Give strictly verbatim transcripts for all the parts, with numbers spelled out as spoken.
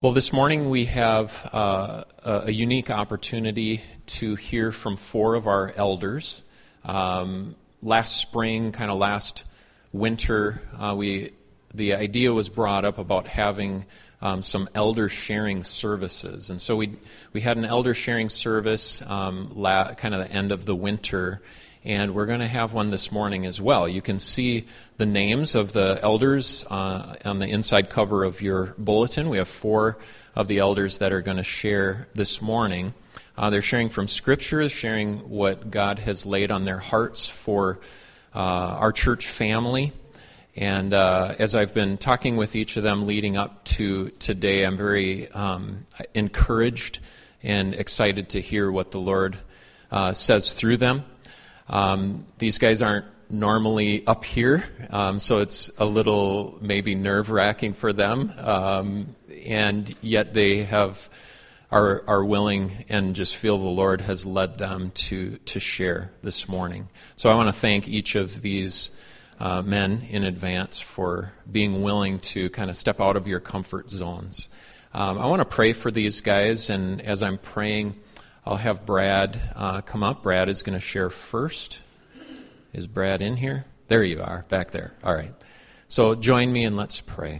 Well, this morning we have uh, a unique opportunity to hear from four of our elders. Um, last spring, kind of last winter, uh, we the idea was brought up about having um, some elder sharing services, and so we we had an elder sharing service um, la- kind of the end of the winter. And we're going to have one this morning as well. You can see the names of the elders uh, on the inside cover of your bulletin. We have four of the elders that are going to share this morning. Uh, they're sharing from Scripture, sharing what God has laid on their hearts for uh, our church family. And uh, as I've been talking with each of them leading up to today, I'm very um, encouraged and excited to hear what the Lord uh, says through them. Um, these guys aren't normally up here, um, so it's a little maybe nerve-wracking for them, um, and yet they have are are willing and just feel the Lord has led them to to share this morning. So I want to thank each of these uh, men in advance for being willing to kind of step out of your comfort zones. Um, I want to pray for these guys, and as I'm praying, I'll have Brad uh, come up. Brad is going to share first. Is Brad in here? There you are, back there. All right. So join me and let's pray.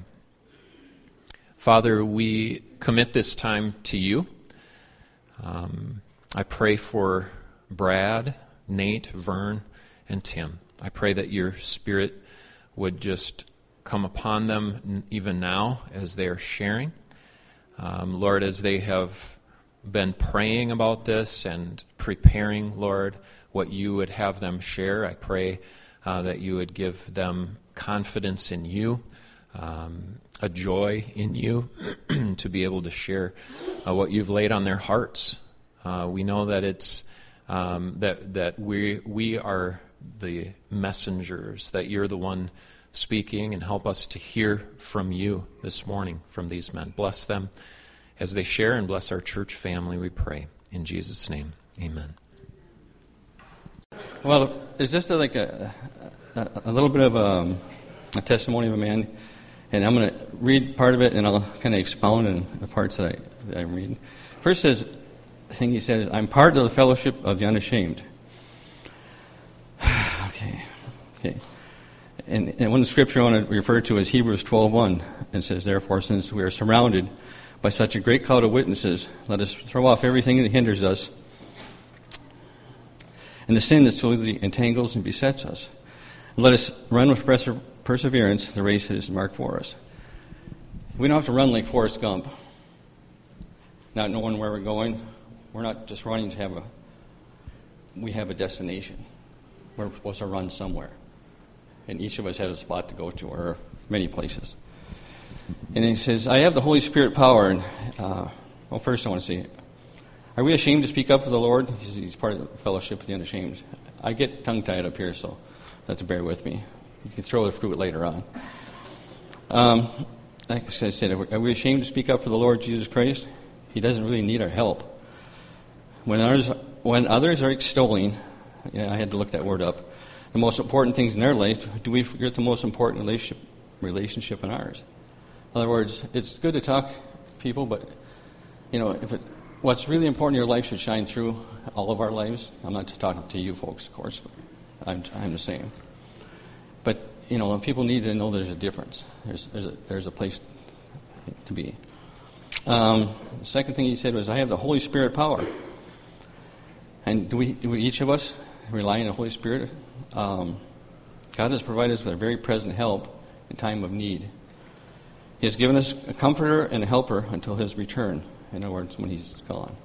Father, we commit this time to you. Um, I pray for Brad, Nate, Vern, and Tim. I pray that your Spirit would just come upon them even now as they are sharing. Um, Lord, as they have been praying about this and preparing, Lord, what you would have them share. I pray uh, that you would give them confidence in you, um, a joy in you to be able to share uh, what you've laid on their hearts. Uh, we know that it's um, that that we we are the messengers, that you're the one speaking, and help us to hear from you this morning from these men. Bless them as they share, and bless our church family, we pray. In Jesus' name, amen. Well, it's just a, like a, a, a little bit of a, a testimony of a man, and I'm going to read part of it, and I'll kind of expound on the parts that, I, that I'm reading. First says, the thing he says, I'm part of the fellowship of the unashamed. okay, okay. And, and one scripture I want to refer to is Hebrews twelve one. It says, therefore, since we are surrounded by such a great cloud of witnesses, let us throw off everything that hinders us and the sin that so easily entangles and besets us. And let us run with perse- perseverance the race that is marked for us. We don't have to run like Forrest Gump, not knowing where we're going. We're not just running to have a, we have a destination. We're supposed to run somewhere. And each of us has a spot to go to, or many places. And he says, I have the Holy Spirit power. And uh, well, first I want to say, are we ashamed to speak up for the Lord? He's, he's part of the fellowship of the unashamed. I get tongue-tied up here, so you have to bear with me. You can throw the fruit later on. Um, like I said, are we ashamed to speak up for the Lord Jesus Christ? He doesn't really need our help. When others, when others are extolling, yeah, I had to look that word up, the most important things in their life, do we forget the most important relationship, relationship in ours? In other words, it's good to talk to people, but you know, if it, what's really important in your life should shine through all of our lives. I'm not just talking to you folks, of course, but I'm, I'm the same. But you know, people need to know there's a difference. There's there's a, there's a place to be. Um, the second thing he said was, "I have the Holy Spirit power." And do we, do we each of us rely on the Holy Spirit? Um, God has provided us with a very present help in time of need. He has given us a comforter and a helper until his return. In other words, when he's gone.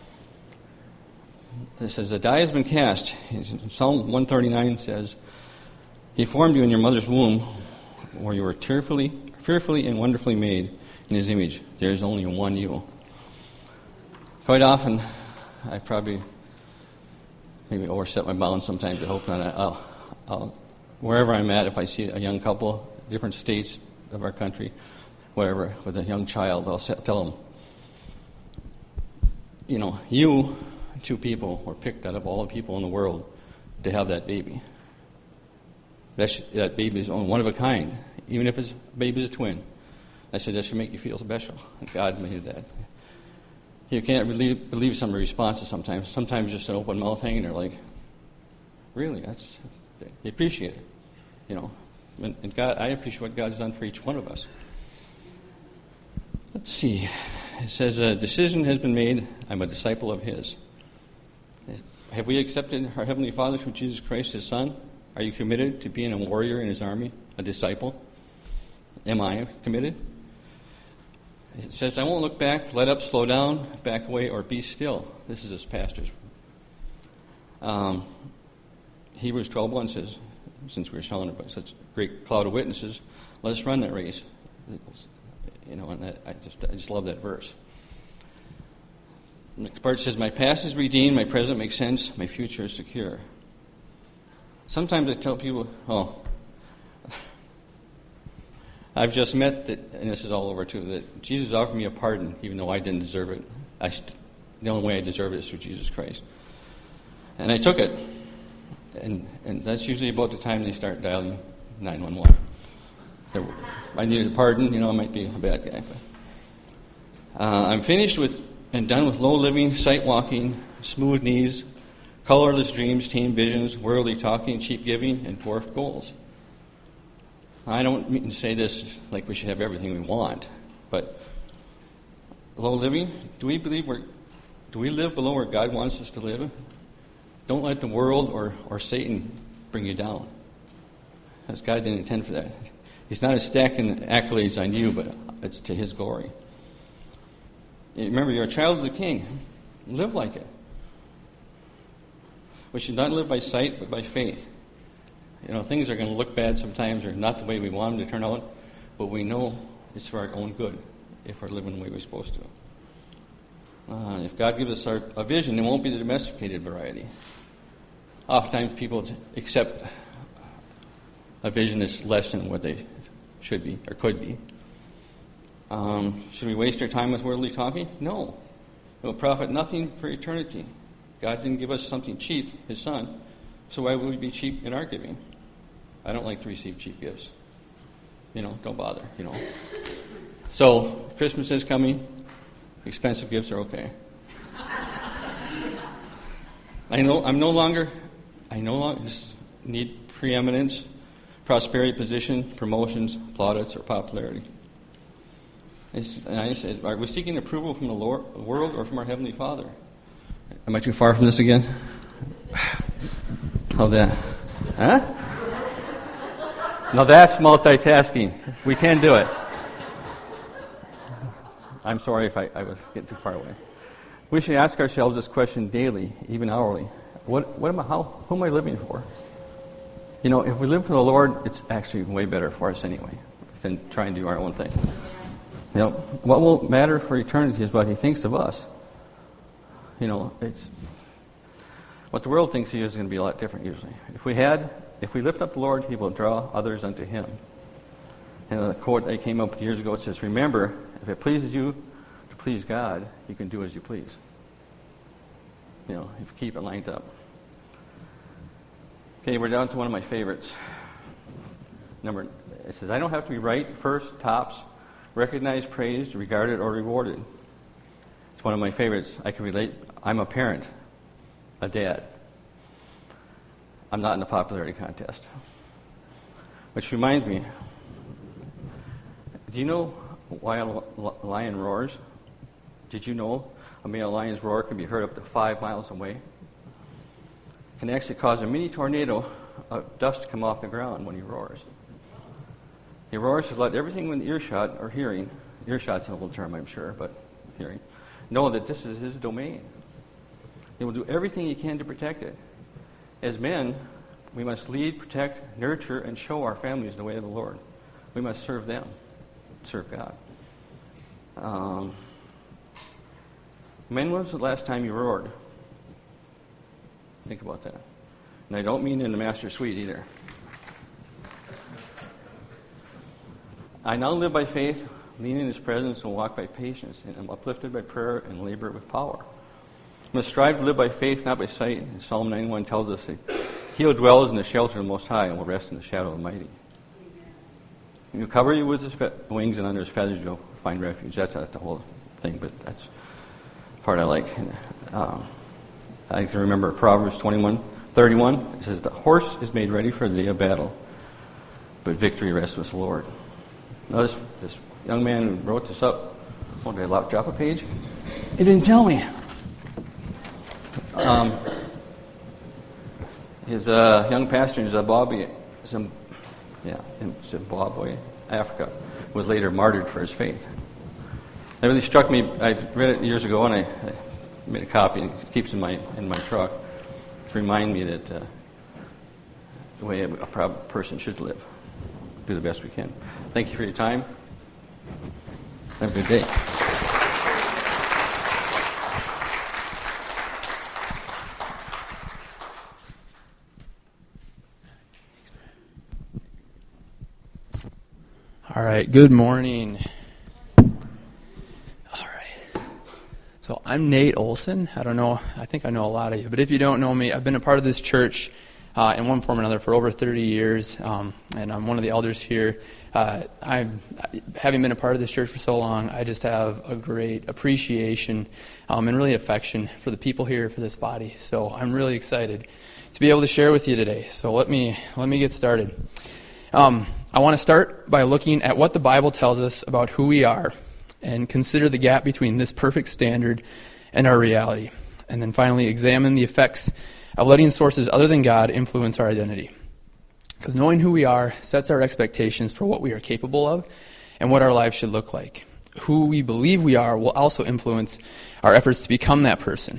It says, the die has been cast. Psalm one thirty-nine says, He formed you in your mother's womb, where you were fearfully, fearfully and wonderfully made in his image. There is only one you. Quite often, I probably maybe overstep my bounds sometimes. I hope not. I'll, I'll, wherever I'm at, if I see a young couple, different states of our country, whatever, with a young child, I'll tell them, you know, you two people were picked out of all the people in the world to have that baby. That, sh- that baby is one of a kind, even if his baby is a twin. I said, that should make you feel special. And God made that. You can't really believe some of the responses sometimes. Sometimes just an open mouth hanging there like, really? That's, they appreciate it. You know, and, and God, I appreciate what God's done for each one of us. Let's see. It says, a decision has been made. I'm a disciple of His. Have we accepted our Heavenly Father through Jesus Christ, His Son? Are you committed to being a warrior in His army, a disciple? Am I committed? It says, I won't look back, let up, slow down, back away, or be still. This is his pastor's. Um, Hebrews twelve one says, since we were telling about such a great cloud of witnesses, let us run that race. You know, and that, I just I just love that verse. The next part says, my past is redeemed, my present makes sense, my future is secure. Sometimes I tell people, oh, I've just met, that, and this is all over too, that Jesus offered me a pardon, even though I didn't deserve it. I st- the only way I deserve it is through Jesus Christ. And I took it. And, and that's usually about the time they start dialing nine one one. I needed a pardon, you know, I might be a bad guy. But, uh, I'm finished with and done with low living, sight walking, smooth knees, colorless dreams, tame visions, worldly talking, cheap giving, and dwarfed goals. I don't mean to say this like we should have everything we want, but low living, do we believe we're, do we live below where God wants us to live? Don't let the world or, or Satan bring you down. Because God didn't intend for that. He's not stacking accolades on you, but it's to His glory. Remember, you're a child of the King. Live like it. We should not live by sight, but by faith. You know, things are going to look bad sometimes or not the way we want them to turn out, but we know it's for our own good if we're living the way we're supposed to. Uh, if God gives us our, a vision, it won't be the domesticated variety. Oftentimes people accept a vision that's less than what they should be or could be. Um, should we waste our time with worldly talking? No. It will profit nothing for eternity. God didn't give us something cheap, His Son, so why would we be cheap in our giving? I don't like to receive cheap gifts. You know, don't bother, you know. So, Christmas is coming. Expensive gifts are okay. I know I'm no longer, I no longer need preeminence, prosperity, position, promotions, plaudits, or popularity. It's, and I said, are we seeking approval from the Lord, the world or from our Heavenly Father? Am I too far from this again? How that? Huh? Now that's multitasking. We can do it. I'm sorry if I, I was getting too far away. We should ask ourselves this question daily, even hourly. What, what am I, how, who am I living for? You know, if we live for the Lord, it's actually way better for us anyway than trying to do our own thing. You know, what will matter for eternity is what He thinks of us. You know, it's what the world thinks He is going to be a lot different usually. If we had, if we lift up the Lord, He will draw others unto Him. And a quote I came up with years ago, it says, remember, if it pleases you to please God, you can do as you please. You know, if you keep it lined up. Okay, we're down to one of my favorites. Number, it says, I don't have to be right, first, tops, recognized, praised, regarded, or rewarded. It's one of my favorites. I can relate. I'm a parent, a dad. I'm not in a popularity contest. Which reminds me, do you know why a lion roars? Did you know a male lion's roar can be heard up to five miles away? It can actually cause a mini tornado of dust to come off the ground when he roars. He roars to let everything within earshot or hearing, earshot's an old term I'm sure, but hearing, know that this is his domain. He will do everything he can to protect it. As men, we must lead, protect, nurture, and show our families the way of the Lord. We must serve them, serve God. Um, when was the last time you roared? Think about that. And I don't mean in the master suite either. I now live by faith, lean in His presence, and walk by patience, and am uplifted by prayer and labor with power. We must strive to live by faith, not by sight. And Psalm ninety-one tells us that He who dwells in the shelter of the Most High will rest in the shadow of the Mighty. He'll cover you with his fe- wings, and under his feathers you'll find refuge. That's not the whole thing, but that's the part I like. Um, I can remember Proverbs twenty-one thirty-one. It says, "The horse is made ready for the day of battle, but victory rests with the Lord." Notice this young man who wrote this up. Oh, did I drop a page? He didn't tell me. Um, his uh, young pastor in Zimbabwe, Zim, yeah, in Zimbabwe, Africa, was later martyred for his faith. That really struck me. I read it years ago, and I, I made a copy, and it keeps in my in my truck to remind me that uh, the way a proud person should live. Do the best we can. Thank you for your time. Have a good day. All right, good morning. All right. So I'm Nate Olson. I don't know, I think I know a lot of you, but if you don't know me, I've been a part of this church uh, in one form or another for over thirty years, um, and I'm one of the elders here. Uh, I'm, having been a part of this church for so long, I just have a great appreciation um, and really affection for the people here, for this body. So I'm really excited to be able to share with you today. So let me let me get started. Um, I want to start by looking at what the Bible tells us about who we are and consider the gap between this perfect standard and our reality. And then finally examine the effects of letting sources other than God influence our identity. Because knowing who we are sets our expectations for what we are capable of and what our lives should look like. Who we believe we are will also influence our efforts to become that person.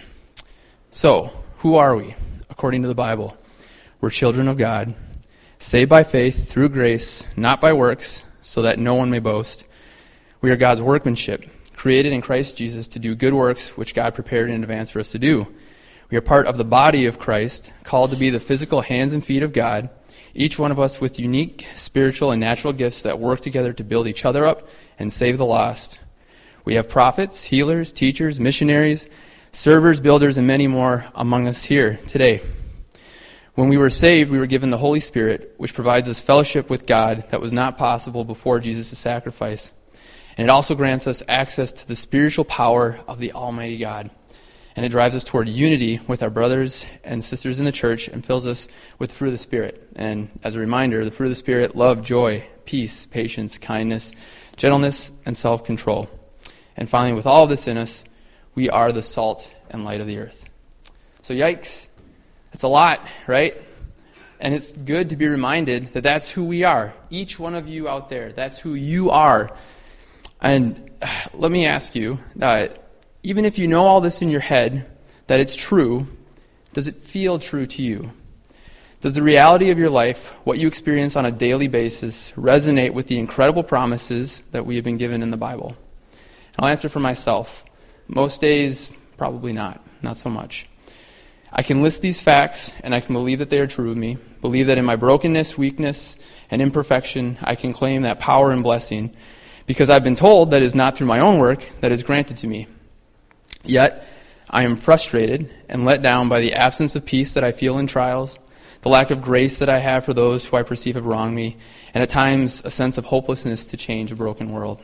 So, who are we? According to the Bible, we're children of God, saved by faith through grace, not by works, so that no one may boast. We are God's workmanship, created in Christ Jesus to do good works which God prepared in advance for us to do. We are part of the body of Christ, called to be the physical hands and feet of God, each one of us with unique spiritual and natural gifts that work together to build each other up and save the lost. We have prophets, healers, teachers, missionaries, servers, builders, and many more among us here today. When we were saved, we were given the Holy Spirit, which provides us fellowship with God that was not possible before Jesus' sacrifice. And it also grants us access to the spiritual power of the Almighty God. And it drives us toward unity with our brothers and sisters in the church and fills us with the fruit of the Spirit. And as a reminder, the fruit of the Spirit: love, joy, peace, patience, kindness, gentleness, and self-control. And finally, with all of this in us, we are the salt and light of the earth. So yikes, that's a lot, right? And it's good to be reminded that that's who we are. Each one of you out there, that's who you are. And let me ask you, uh, even if you know all this in your head, that it's true, does it feel true to you? Does the reality of your life, what you experience on a daily basis, resonate with the incredible promises that we have been given in the Bible? I'll answer for myself. Most days, probably not. Not so much. I can list these facts, and I can believe that they are true of me, believe that in my brokenness, weakness, and imperfection, I can claim that power and blessing, because I've been told that it is not through my own work that is granted to me. Yet, I am frustrated and let down by the absence of peace that I feel in trials, the lack of grace that I have for those who I perceive have wronged me, and at times a sense of hopelessness to change a broken world.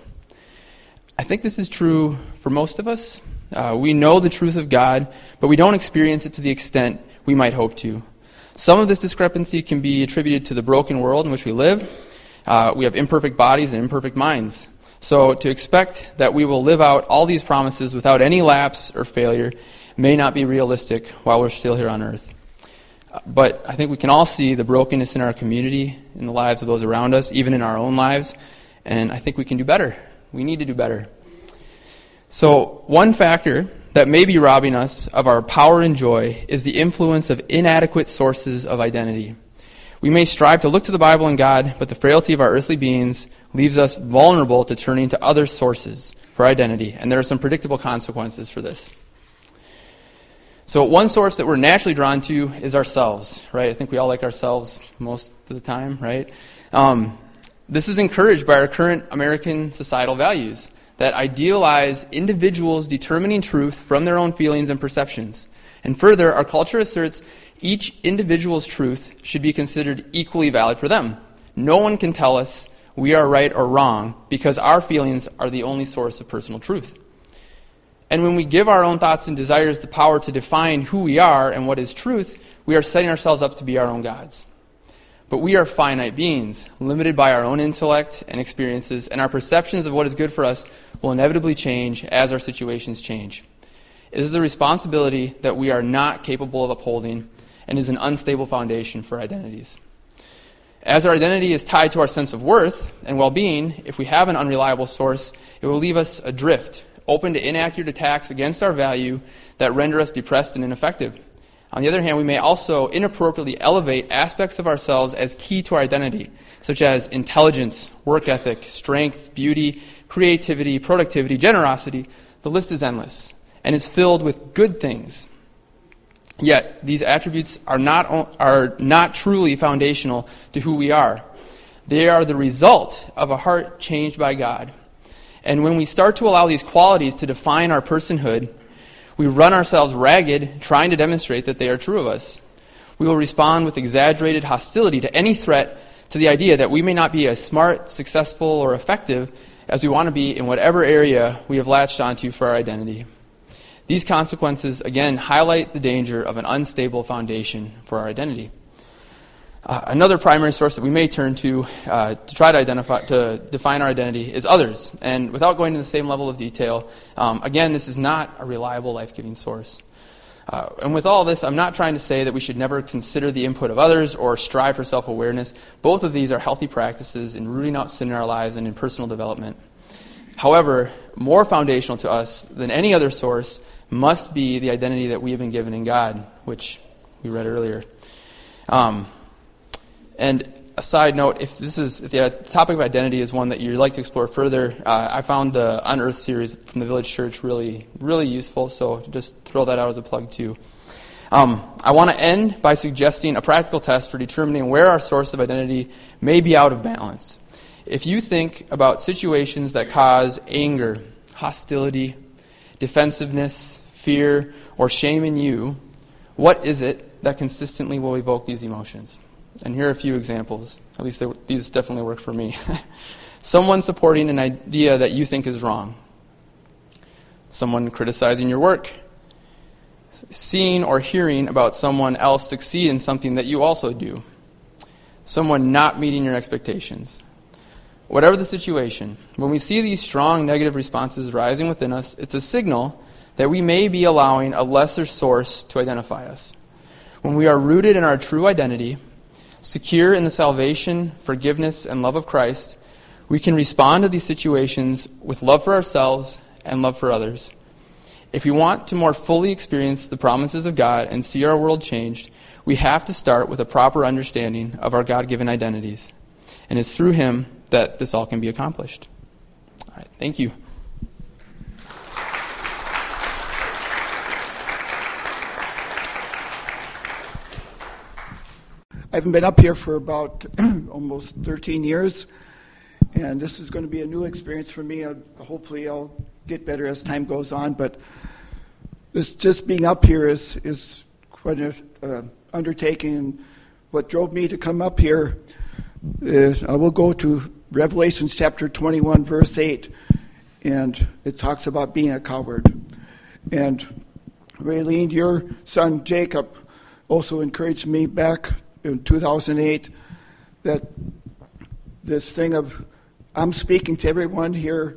I think this is true for most of us. Uh, we know the truth of God, but we don't experience it to the extent we might hope to. Some of this discrepancy can be attributed to the broken world in which we live. Uh, we have imperfect bodies and imperfect minds. So to expect that we will live out all these promises without any lapse or failure may not be realistic while we're still here on earth. Uh, but I think we can all see the brokenness in our community, in the lives of those around us, even in our own lives, and I think we can do better. We need to do better. So one factor that may be robbing us of our power and joy is the influence of inadequate sources of identity. We may strive to look to the Bible and God, but the frailty of our earthly beings leaves us vulnerable to turning to other sources for identity, and there are some predictable consequences for this. So one source that we're naturally drawn to is ourselves, right? I think we all like ourselves most of the time, right? Um, this is encouraged by our current American societal values that idealize individuals determining truth from their own feelings and perceptions. And further, our culture asserts each individual's truth should be considered equally valid for them. No one can tell us we are right or wrong because our feelings are the only source of personal truth. And when we give our own thoughts and desires the power to define who we are and what is truth, we are setting ourselves up to be our own gods. But we are finite beings, limited by our own intellect and experiences, and our perceptions of what is good for us will inevitably change as our situations change. It is a responsibility that we are not capable of upholding and is an unstable foundation for identities. As our identity is tied to our sense of worth and well-being, if we have an unreliable source, it will leave us adrift, open to inaccurate attacks against our value that render us depressed and ineffective. On the other hand, we may also inappropriately elevate aspects of ourselves as key to our identity, such as intelligence, work ethic, strength, beauty, creativity, productivity, generosity. The list is endless and is filled with good things. Yet, these attributes are not, are not truly foundational to who we are. They are the result of a heart changed by God. And when we start to allow these qualities to define our personhood, we run ourselves ragged trying to demonstrate that they are true of us. We will respond with exaggerated hostility to any threat to the idea that we may not be as smart, successful, or effective as we want to be in whatever area we have latched onto for our identity. These consequences, again, highlight the danger of an unstable foundation for our identity. Uh, another primary source that we may turn to uh, to try to identify, to define our identity is others. And without going to the same level of detail, um, again, this is not a reliable, life-giving source. Uh, and with all this, I'm not trying to say that we should never consider the input of others or strive for self-awareness. Both of these are healthy practices in rooting out sin in our lives and in personal development. However, more foundational to us than any other source must be the identity that we have been given in God, which we read earlier. Um, and a side note, if this is if the topic of identity is one that you'd like to explore further, uh, I found the Unearthed series from the Village Church really, really useful. So just throw that out as a plug too. Um, I want to end by suggesting a practical test for determining where our source of identity may be out of balance. If you think about situations that cause anger, hostility, defensiveness, fear, or shame in you, what is it that consistently will evoke these emotions? And here are a few examples. At least they, these definitely work for me. Someone supporting an idea that you think is wrong. Someone criticizing your work. Seeing or hearing about someone else succeed in something that you also do. Someone not meeting your expectations. Whatever the situation, when we see these strong negative responses rising within us, it's a signal that we may be allowing a lesser source to identify us. When we are rooted in our true identity, secure in the salvation, forgiveness, and love of Christ, we can respond to these situations with love for ourselves and love for others. If we want to more fully experience the promises of God and see our world changed, we have to start with a proper understanding of our God-given identities. And it's through Him that this all can be accomplished. All right, thank you. I haven't been up here for about almost thirteen years, and this is going to be a new experience for me. I'll, hopefully I'll get better as time goes on, but this just being up here is, is quite an uh, undertaking. What drove me to come up here is, I will go to Revelation chapter twenty-one, verse eight, and it talks about being a coward. And Raylene, your son Jacob also encouraged me back in two thousand eight that this thing of I'm speaking to everyone here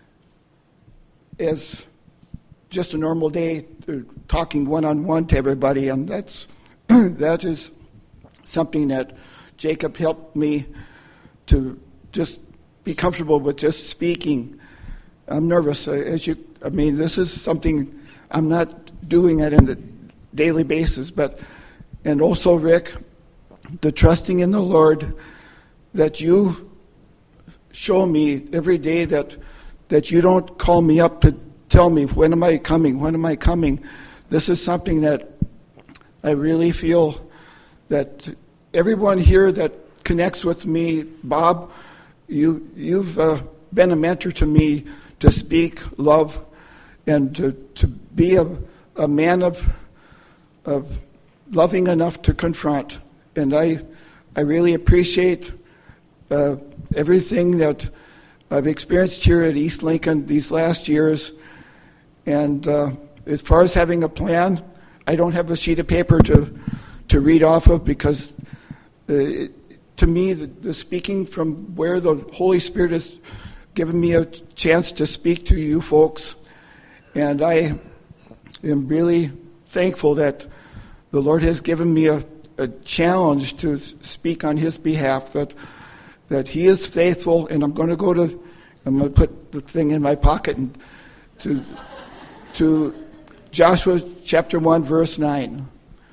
as just a normal day, talking one-on-one to everybody, and that's that is something that Jacob helped me to just be comfortable with just speaking. I'm nervous, as you. I mean, this is something I'm not doing it on a daily basis, but and also Rick, the trusting in the Lord that you show me every day, that that you don't call me up to tell me, when am I coming, when am I coming? This is something that I really feel that everyone here that connects with me, Bob, you, you've uh, been a mentor to me to speak love and to, to be a, a man of, of loving enough to confront. And I, I really appreciate uh, everything that I've experienced here at East Lincoln these last years. And uh, as far as having a plan, I don't have a sheet of paper to to read off of, because uh, it, to me, the, the speaking from where the Holy Spirit has given me a chance to speak to you folks, and I am really thankful that the Lord has given me a, a challenge to speak on His behalf, that that He is faithful, and I'm going to go to, I'm going to put the thing in my pocket and to to Joshua chapter one, verse nine.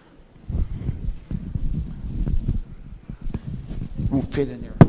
Won't fit in there.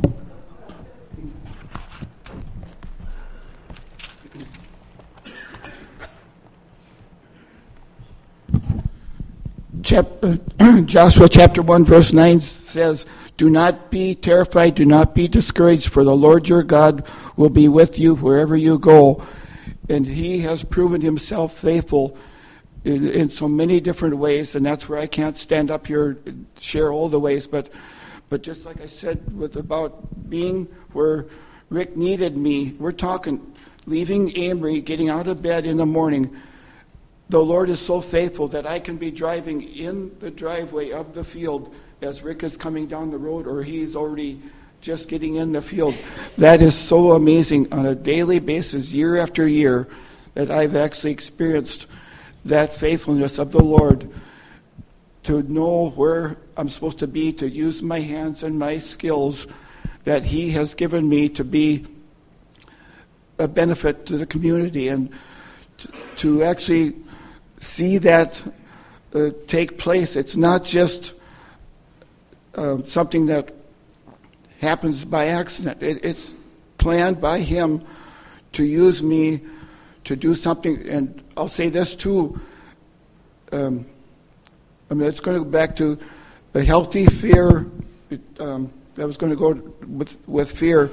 Chapter, Joshua chapter one, verse nine says, "Do not be terrified, do not be discouraged, for the Lord your God will be with you wherever you go." And He has proven Himself faithful in, in so many different ways, and that's where I can't stand up here and share all the ways, but But just like I said with about being where Rick needed me, we're talking leaving Amory, getting out of bed in the morning. The Lord is so faithful that I can be driving in the driveway of the field as Rick is coming down the road, or he's already just getting in the field. That is so amazing on a daily basis, year after year, that I've actually experienced that faithfulness of the Lord, to know where I'm supposed to be, to use my hands and my skills that He has given me to be a benefit to the community, and to, to actually see that uh, take place. It's not just uh, something that happens by accident. It, it's planned by Him to use me to do something. And I'll say this too. Um, I mean, it's going to go back to the healthy fear. Um, that was going to go with, with fear.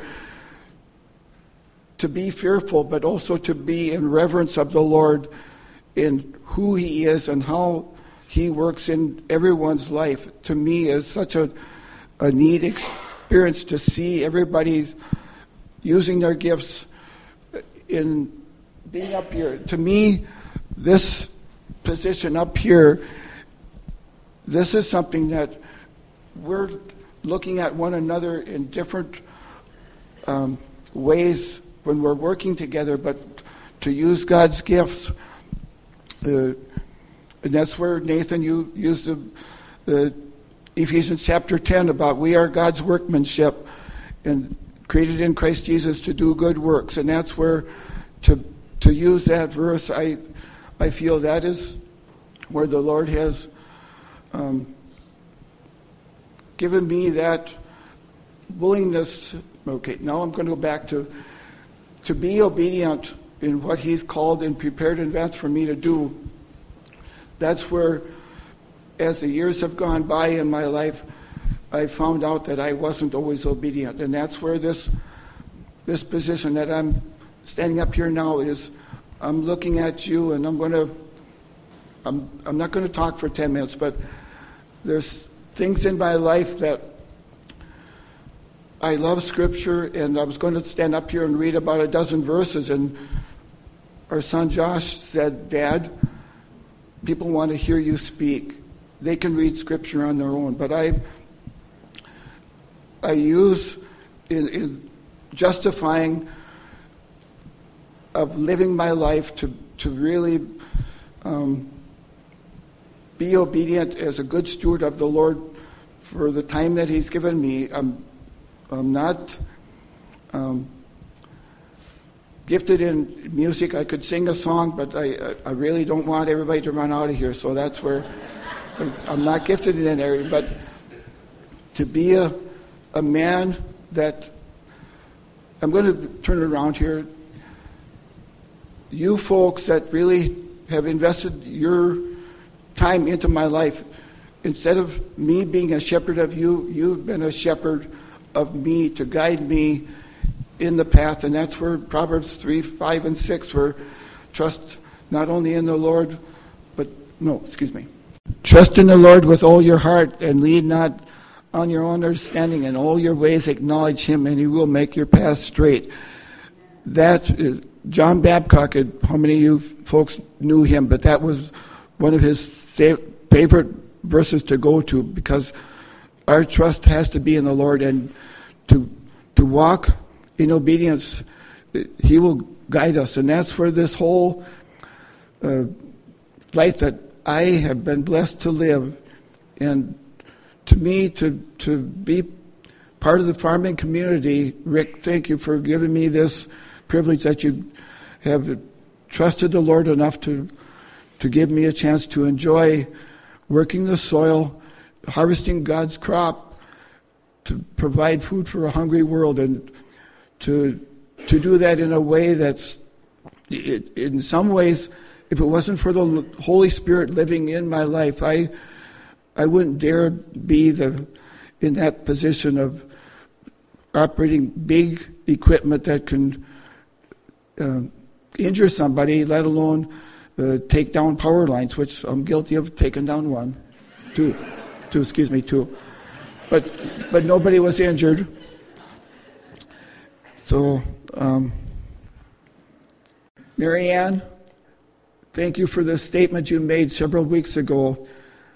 To be fearful, but also to be in reverence of the Lord in who He is and how He works in everyone's life. To me, is such a, a neat experience to see everybody using their gifts in being up here. To me, this position up here, this is something that we're looking at one another in different um, ways when we're working together, but to use God's gifts. Uh, and that's where, Nathan, you used the, the Ephesians chapter ten about we are God's workmanship and created in Christ Jesus to do good works. And that's where, to to use that verse, I I feel that is where the Lord has Um, given me that willingness. Okay, now I'm going to go back to to be obedient in what He's called and prepared in advance for me to do. That's where, as the years have gone by in my life, I found out that I wasn't always obedient, and that's where this this position that I'm standing up here now is. I'm looking at you, and I'm going to. I'm I'm not going to talk for ten minutes, but there's things in my life that I love Scripture, and I was going to stand up here and read about a dozen verses, and our son Josh said, "Dad, people want to hear you speak. They can read Scripture on their own, but I I use in, in justifying of living my life to to really." Um, Be obedient as a good steward of the Lord for the time that He's given me. I'm, I'm not um, gifted in music. I could sing a song, but I, I really don't want everybody to run out of here. So that's where I'm not gifted in that area. But to be a, a man that, I'm going to turn it around here. You folks that really have invested your time into my life, instead of me being a shepherd of you, you've been a shepherd of me to guide me in the path. And that's where Proverbs three, five, and six, where trust not only in the Lord, but, no, excuse me. Trust in the Lord with all your heart and lean not on your own understanding, and all your ways acknowledge him, and he will make your path straight. That is, John Babcock, how many of you folks knew him, but that was one of his favorite verses to go to, because our trust has to be in the Lord, and to to walk in obedience, he will guide us. And that's where this whole uh, life that I have been blessed to live, and to me, to to be part of the farming community, Rick, thank you for giving me this privilege that you have trusted the Lord enough to to give me a chance to enjoy working the soil, harvesting God's crop, to provide food for a hungry world, and to to do that in a way that's, it, in some ways, if it wasn't for the Holy Spirit living in my life, I I wouldn't dare be the in that position of operating big equipment that can uh, injure somebody, let alone uh, take down power lines, which I'm guilty of taking down one, two, two, excuse me, two. But but nobody was injured. So, um, Mary Ann, thank you for the statement you made several weeks ago.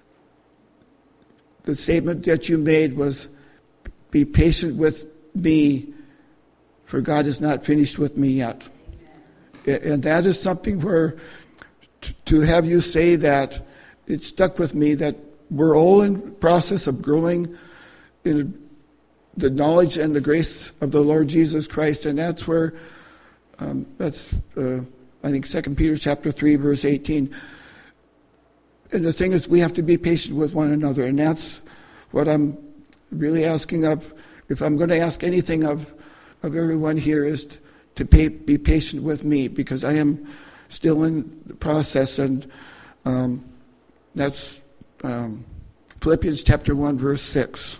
The statement that you made was, be patient with me, for God is not finished with me yet. Amen. And that is something where, t- to have you say that, it stuck with me, that we're all in the process of growing in the knowledge and the grace of the Lord Jesus Christ. And that's where, um, that's, uh, I think, Second Peter chapter three, verse eighteen. And the thing is, we have to be patient with one another. And that's what I'm really asking of, if I'm going to ask anything of, of everyone here, is to, to pay, be patient with me, because I am still in the process. And um, that's um, Philippians chapter one, verse six.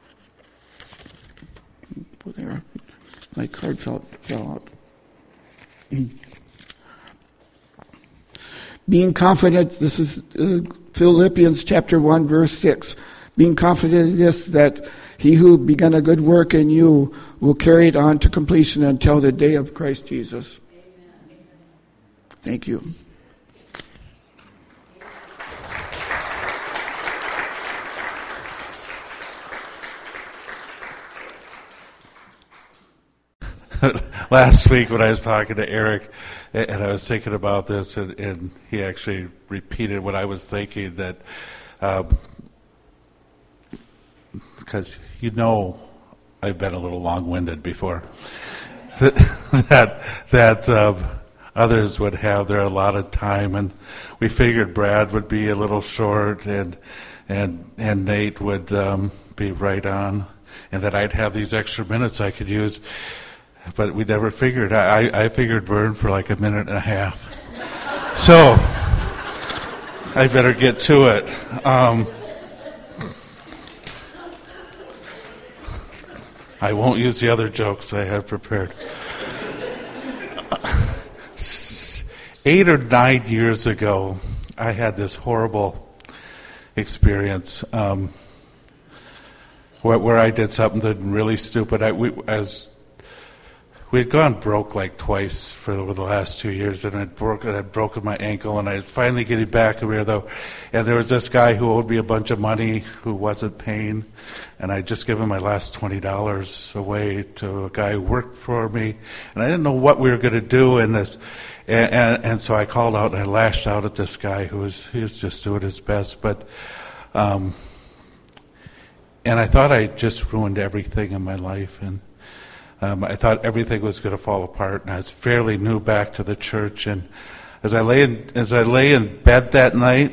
There, my card fell, fell out. Being confident, this is uh, Philippians chapter one, verse six. Being confident in this, that he who began a good work in you will carry it on to completion until the day of Christ Jesus. Amen. Thank you. Last week when I was talking to Eric, and I was thinking about this, and, and he actually repeated what I was thinking, that um, because you know I've been a little long-winded before, that that, that um, others would have their allotted time, and we figured Brad would be a little short, and and and Nate would um, be right on, and that I'd have these extra minutes I could use. But we never figured. I, I figured Vern for like a minute and a half. So I better get to it. Um, I won't use the other jokes I have prepared. Eight or nine years ago, I had this horrible experience um, where, where I did something really stupid. I, we, as We had gone broke like twice for the, over the last two years, and I'd broken, I'd broken my ankle, and I was finally getting back over here, though. And there was this guy who owed me a bunch of money who wasn't paying, and I'd just given my last twenty dollars away to a guy who worked for me, and I didn't know what we were going to do in this. And, and, and so I called out, and I lashed out at this guy who was, he was just doing his best. But, um, and I thought I just ruined everything in my life, and Um, I thought everything was going to fall apart, and I was fairly new back to the church. And as I lay in, as I lay in bed that night,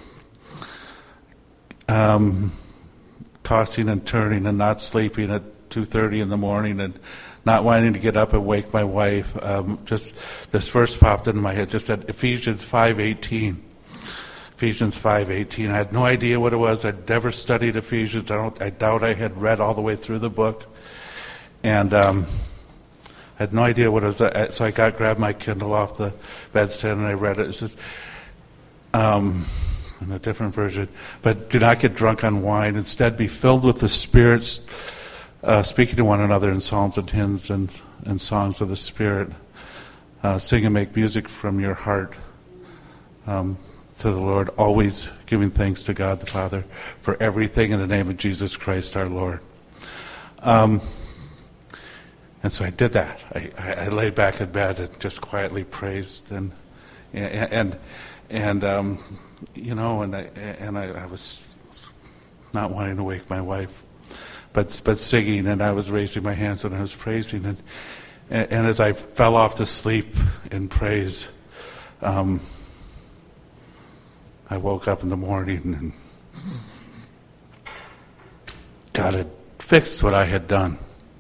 um, tossing and turning and not sleeping at two thirty in the morning, and not wanting to get up and wake my wife, um, just this verse popped into my head. Just said Ephesians five eighteen. Ephesians five eighteen. I had no idea what it was. I'd never studied Ephesians. I don't. I doubt I had read all the way through the book. And um, I had no idea what it was. So I got grabbed my Kindle off the bedstand and I read it. It says, um, in a different version. But do not get drunk on wine. Instead, be filled with the Spirit, uh, speaking to one another in psalms and hymns and, and songs of the Spirit. Uh, sing and make music from your heart um, to the Lord, always giving thanks to God the Father for everything in the name of Jesus Christ our Lord. Um, and so I did that. I, I, I lay back in bed and just quietly praised and and and, and um, you know, and I and I, I was not wanting to wake my wife, but but singing, and I was raising my hands and I was praising, and and, and as I fell off to sleep in praise, um, I woke up in the morning and God had fixed what I had done.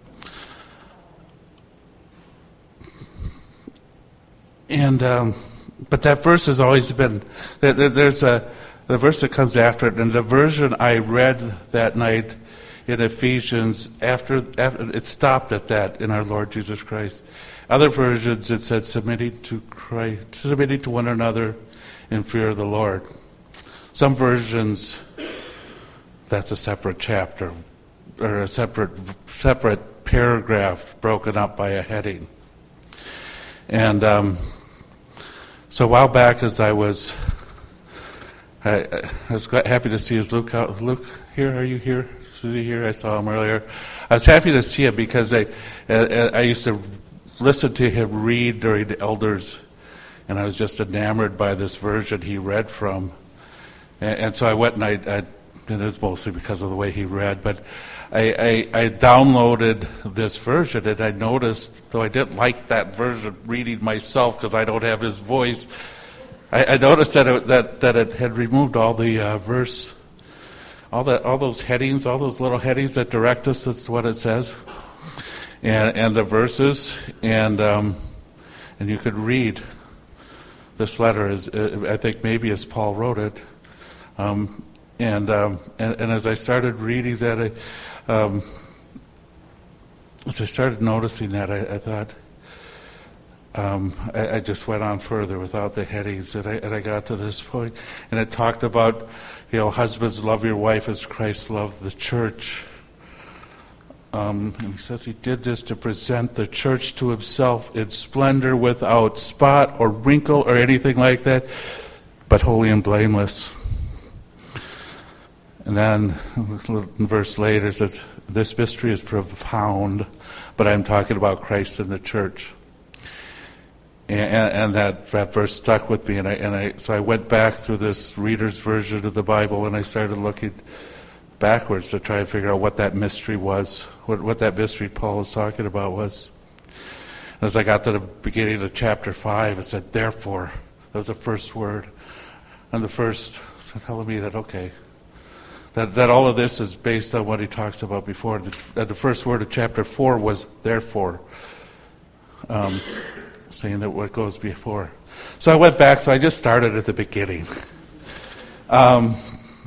And um, but that verse has always been, there's a the verse that comes after it, and the version I read that night in Ephesians, after, after it stopped at that in our Lord Jesus Christ. Other versions it said submitting to Christ, submitting to one another in fear of the Lord. Some versions, that's a separate chapter or a separate separate paragraph broken up by a heading. And um, so a while back, as I was, I, I was happy to see. Is Luke out? Luke here? Are you here? Is he here? I saw him earlier. I was happy to see him because I, I, I used to listen to him read during the elders, and I was just enamored by this version he read from. And, and so I went and I, I, and it was mostly because of the way he read, but I, I, I downloaded this version, and I noticed, though I didn't like that version reading myself because I don't have his voice, I, I noticed that it, that that it had removed all the uh, verse, all that, all those headings, all those little headings that direct us. That's what it says, and and the verses, and um, and you could read this letter as uh, I think maybe as Paul wrote it, um, and, um, and and as I started reading that, I. Um, as I started noticing that, I, I thought, um, I, I just went on further without the headings, and I, and I got to this point, and it talked about, you know, husbands, love your wife as Christ loved the church. Um, and he says he did this to present the church to himself in splendor, without spot or wrinkle or anything like that, but holy and blameless. And then a verse later it says, this mystery is profound, but I'm talking about Christ and the church. And, and that, that verse stuck with me, and I and I so I went back through this reader's version of the Bible, and I started looking backwards to try and figure out what that mystery was, what what that mystery Paul was talking about was. And as I got to the beginning of chapter five, it said, therefore. That was the first word. And the first was telling me that, okay, That, that all of this is based on what he talks about before. The, the first word of chapter four was therefore, um, saying that what goes before. So I went back, so I just started at the beginning. Um,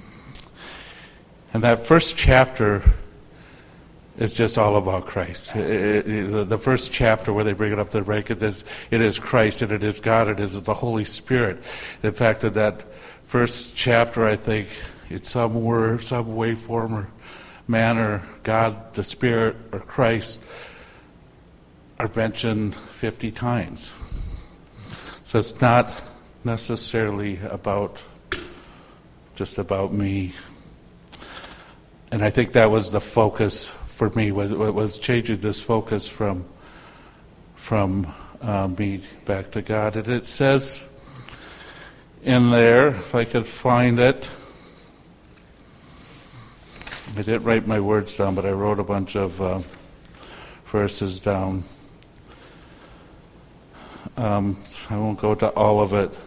and that first chapter is just all about Christ. It, it, the first chapter where they bring it up to the break, it is, it is Christ, and it is God, it is the Holy Spirit. In fact, in that first chapter, I think, in some word, some way, form, or manner, God, the Spirit, or Christ are mentioned fifty times. So it's not necessarily about just about me. And I think that was the focus for me, was was changing this focus from from uh, me back to God. And it says in there, if I could find it, I didn't write my words down, but I wrote a bunch of uh, verses down. Um, I won't go to all of it.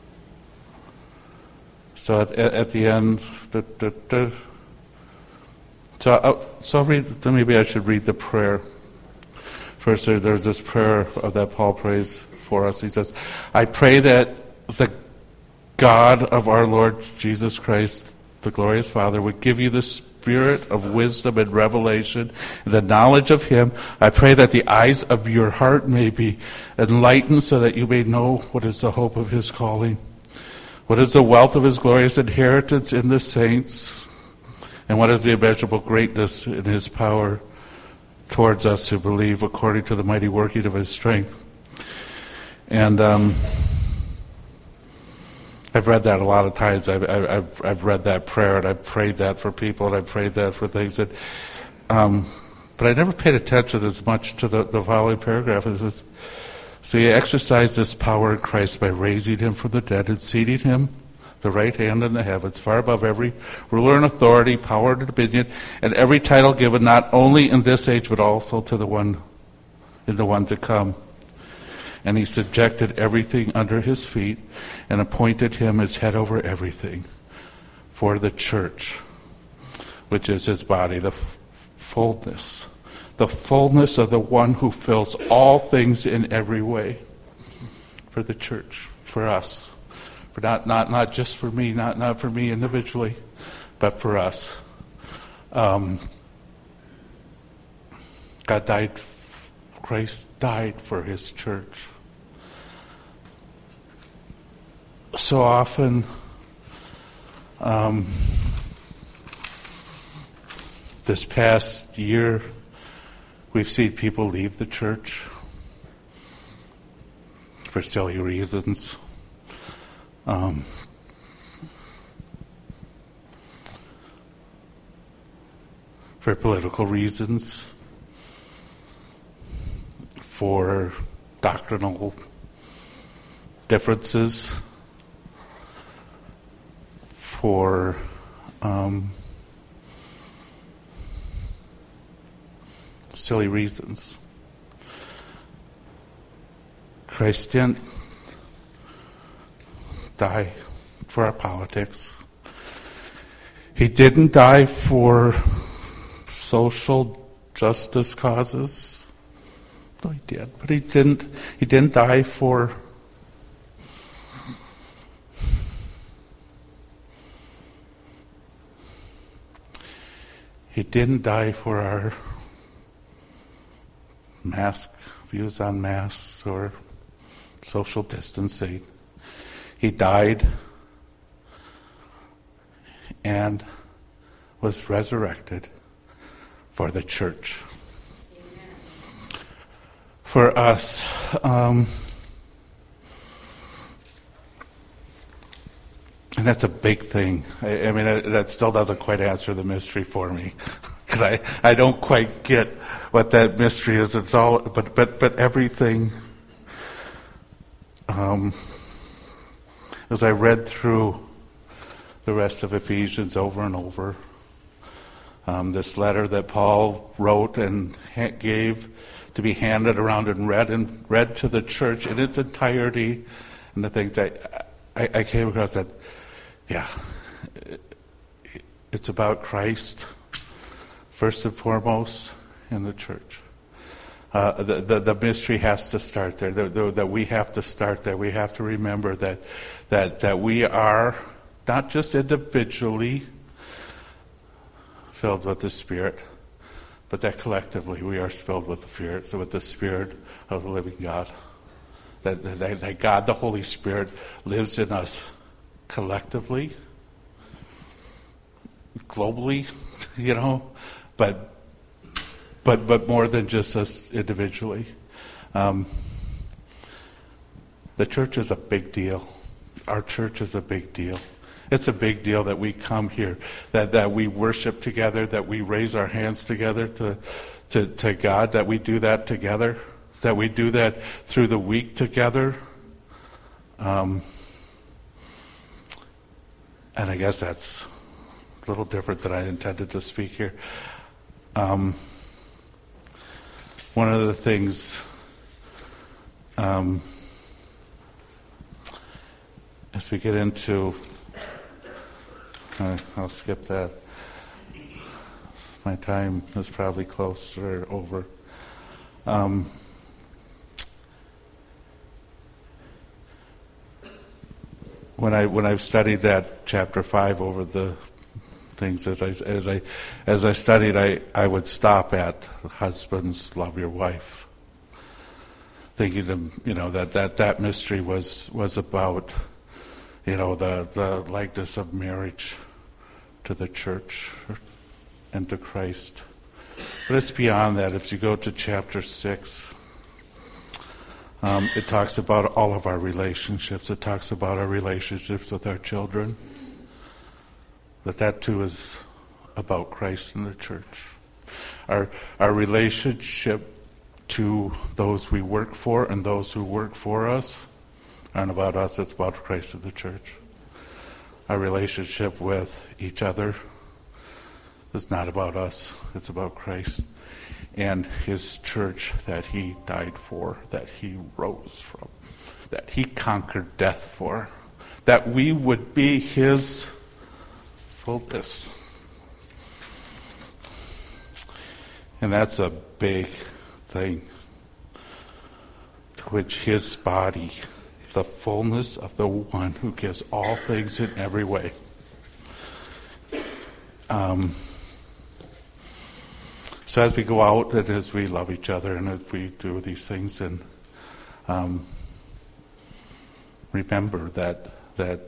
So at, at the end, da, da, da. so I'll, so I'll read. Maybe I should read the prayer. First, there, there's this prayer that Paul prays for us. He says, "I pray that the God of our Lord Jesus Christ, the glorious Father, would give you the spirit of wisdom and revelation, and the knowledge of Him. I pray that the eyes of your heart may be enlightened, so that you may know what is the hope of His calling, What is the wealth of his glorious inheritance in the saints? And what is the immeasurable greatness in his power towards us who believe according to the mighty working of his strength? And um, I've read that a lot of times. I've, I've, I've read that prayer, and I've prayed that for people, and I've prayed that for things. That, um, but I never paid attention as much to the, the following paragraph. It says, so he exercised this power in Christ by raising him from the dead and seating him the right hand in the heavens, far above every ruler and authority, power and dominion, and every title given not only in this age but also to the one in the one to come. And he subjected everything under his feet and appointed him as head over everything for the church, which is his body, the f- fullness. The fullness of the one who fills all things in every way. For the church, for us. For not, not, not just for me, not, not for me individually, but for us. Um, God died, Christ died for his church. So often, um, this past year, we've seen people leave the church for silly reasons. Um, for political reasons, for doctrinal differences, for um, silly reasons. Christ didn't die for our politics. He didn't die for social justice causes. No, he did, but he didn't. He didn't die for He didn't die for our mask views on masks or social distancing. He died and was resurrected for the church. Amen. For us, um, and that's a big thing. I, I mean, that still doesn't quite answer the mystery for me, because I, I don't quite get what that mystery is. It's all, but but but everything. Um, as I read through the rest of Ephesians over and over, um, this letter that Paul wrote and ha- gave to be handed around and read and read to the church in its entirety, and the things I I, I came across that, yeah, it's about Christ first and foremost in the church. Uh, the, the the mystery has to start there. The, the, that we have to start there. We have to remember that that that we are not just individually filled with the Spirit, but that collectively we are filled with the Spirit, so with the Spirit of the living God. That, that that God, the Holy Spirit, lives in us collectively, globally, you know, but. But but more than just us individually. Um, the church is a big deal. Our church is a big deal. It's a big deal that we come here, that, that we worship together, that we raise our hands together to, to, to God, that we do that together, that we do that through the week together. Um, and I guess that's a little different than I intended to speak here. Um, One of the things um, as we get into, uh, I'll skip that. My time is probably close or over. Um, when I when I've studied that chapter five over the things as I as I as I studied, I, I would stop at husbands, love your wife, thinking of, you know that, that that mystery was was about you know, the, the likeness of marriage to the church and to Christ. But it's beyond that. If you go to chapter six, um, it talks about all of our relationships. It talks about our relationships with our children. But that too is about Christ and the church. Our our relationship to those we work for and those who work for us aren't about us, it's about Christ and the church. Our relationship with each other is not about us, it's about Christ and his church that he died for, that he rose from, that he conquered death for, that we would be his fullness. And that's a big thing, to which his body, the fullness of the one who gives all things in every way. Um, so as we go out and as we love each other and as we do these things, and um, remember that that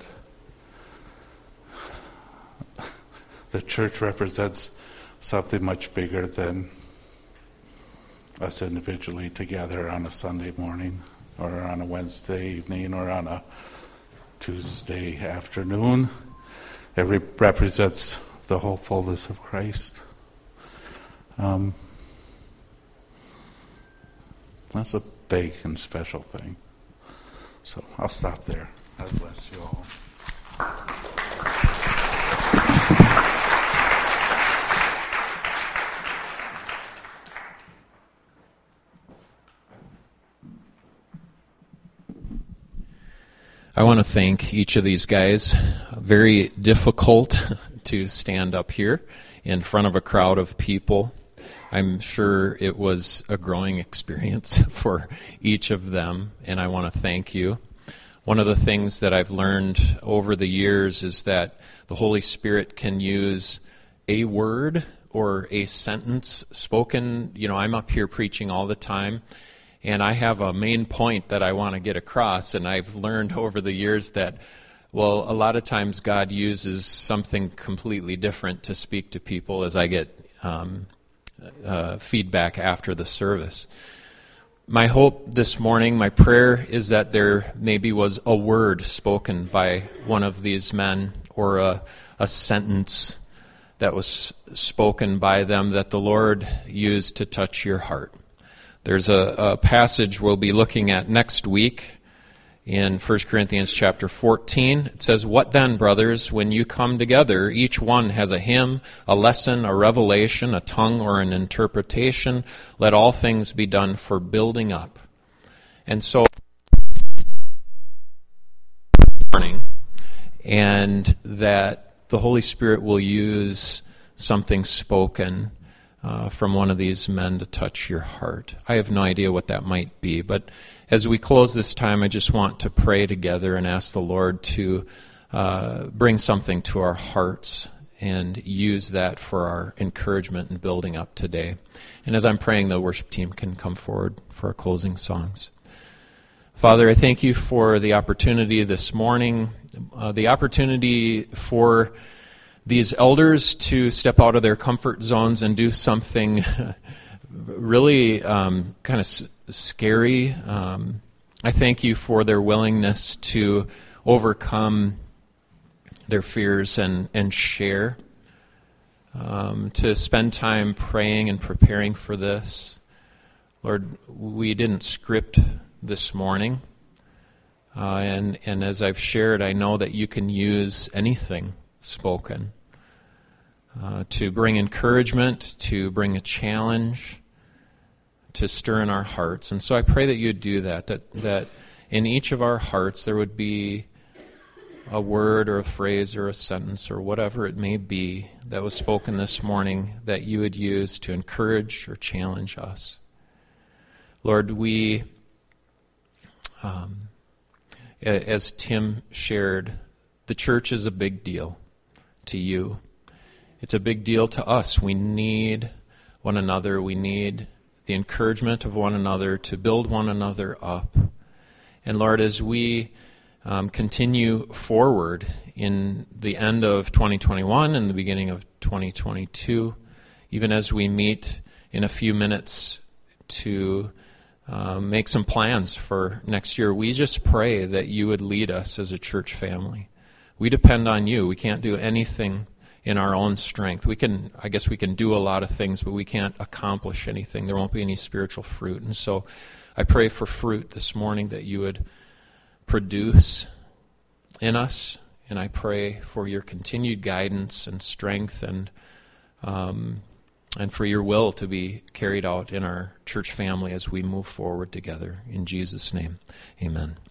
the church represents something much bigger than us individually together on a Sunday morning or on a Wednesday evening or on a Tuesday afternoon. It re- represents the whole fullness of Christ. Um, that's a big and special thing. So I'll stop there. God bless you all. I want to thank each of these guys. Very difficult to stand up here in front of a crowd of people. I'm sure it was a growing experience for each of them, and I want to thank you. One of the things that I've learned over the years is that the Holy Spirit can use a word or a sentence spoken. You know, I'm up here preaching all the time, and I have a main point that I want to get across, and I've learned over the years that, well, a lot of times God uses something completely different to speak to people as I get um, uh, feedback after the service. My hope this morning, my prayer, is that there maybe was a word spoken by one of these men or a, a sentence that was spoken by them that the Lord used to touch your heart. There's a, a passage we'll be looking at next week in First Corinthians chapter fourteen. It says, "What then, brothers, when you come together, each one has a hymn, a lesson, a revelation, a tongue, or an interpretation. Let all things be done for building up." And so, morning, and that the Holy Spirit will use something spoken Uh, from one of these men to touch your heart. I have no idea what that might be, but as we close this time, I just want to pray together and ask the Lord to uh, bring something to our hearts and use that for our encouragement and building up today. And as I'm praying, the worship team can come forward for our closing songs. Father, I thank you for the opportunity this morning, uh, the opportunity for these elders to step out of their comfort zones and do something really um, kind of s- scary. Um, I thank you for their willingness to overcome their fears and, and share, um, to spend time praying and preparing for this. Lord, we didn't script this morning, uh, and, and as I've shared, I know that you can use anything spoken uh, to bring encouragement, to bring a challenge, to stir in our hearts. And so I pray that you'd do that, that, that in each of our hearts there would be a word or a phrase or a sentence or whatever it may be that was spoken this morning that you would use to encourage or challenge us. Lord, we, um, as Tim shared, the church is a big deal to you. It's a big deal to us. We need one another. We need the encouragement of one another to build one another up. And Lord, as we um, continue forward in the end of twenty twenty-one and the beginning of twenty twenty-two, even as we meet in a few minutes to uh, make some plans for next year. We just pray that you would lead us as a church family. We depend on you. We can't do anything in our own strength. We can, I guess we can do a lot of things, but we can't accomplish anything. There won't be any spiritual fruit. And so I pray for fruit this morning that you would produce in us, and I pray for your continued guidance and strength and um, and for your will to be carried out in our church family as we move forward together. In Jesus' name, amen.